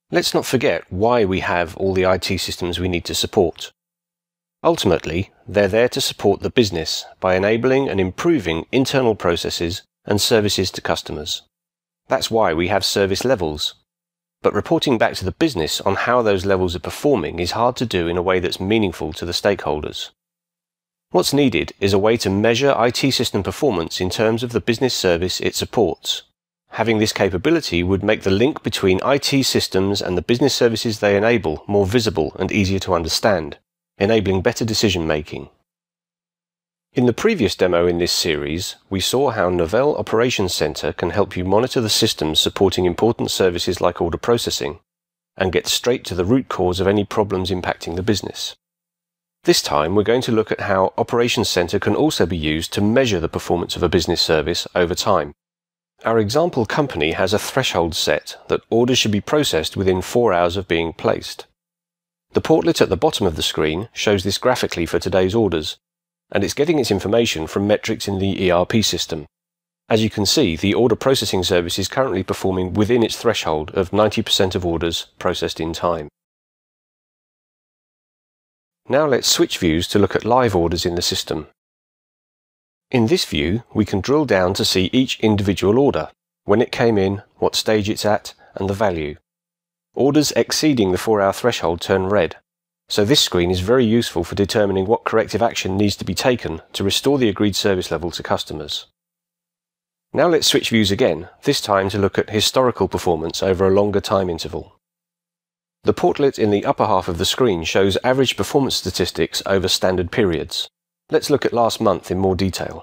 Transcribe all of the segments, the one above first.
Let's not forget why we have all the IT systems we need to support. Ultimately, they're there to support the business by enabling and improving internal processes and services to customers. That's why we have service levels. But reporting back to the business on how those levels are performing is hard to do in a way that's meaningful to the stakeholders. What's needed is a way to measure IT system performance in terms of the business service it supports. Having this capability would make the link between IT systems and the business services they enable more visible and easier to understand, enabling better decision making. In the previous demo in this series, we saw how Novell Operations Center can help you monitor the systems supporting important services like order processing, and get straight to the root cause of any problems impacting the business. This time we're going to look at how Operations Center can also be used to measure the performance of a business service over time. Our example company has a threshold set that orders should be processed within 4 hours of being placed. The portlet at the bottom of the screen shows this graphically for today's orders, and it's getting its information from metrics in the ERP system. As you can see, the order processing service is currently performing within its threshold of 90% of orders processed in time. Now let's switch views to look at live orders in the system. In this view, we can drill down to see each individual order, when it came in, what stage it's at, and the value. Orders exceeding the 4-hour threshold turn red, so this screen is very useful for determining what corrective action needs to be taken to restore the agreed service level to customers. Now let's switch views again, this time to look at historical performance over a longer time interval. The portlet in the upper half of the screen shows average performance statistics over standard periods. Let's look at last month in more detail.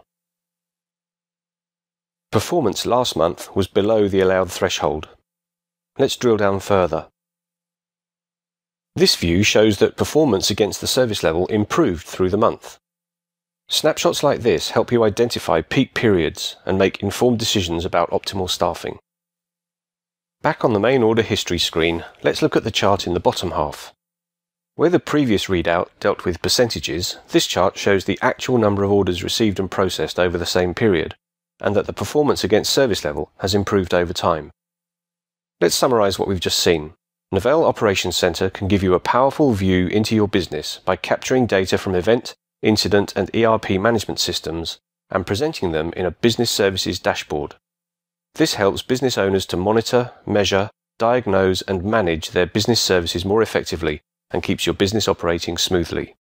Performance last month was below the allowed threshold. Let's drill down further. This view shows that performance against the service level improved through the month. Snapshots like this help you identify peak periods and make informed decisions about optimal staffing. Back on the main order history screen, let's look at the chart in the bottom half. Where the previous readout dealt with percentages, this chart shows the actual number of orders received and processed over the same period, and that the performance against service level has improved over time. Let's summarize what we've just seen. Novell Operations Center can give you a powerful view into your business by capturing data from event, incident, and ERP management systems and presenting them in a business services dashboard. This helps business owners to monitor, measure, diagnose, and manage their business services more effectively and keeps your business operating smoothly.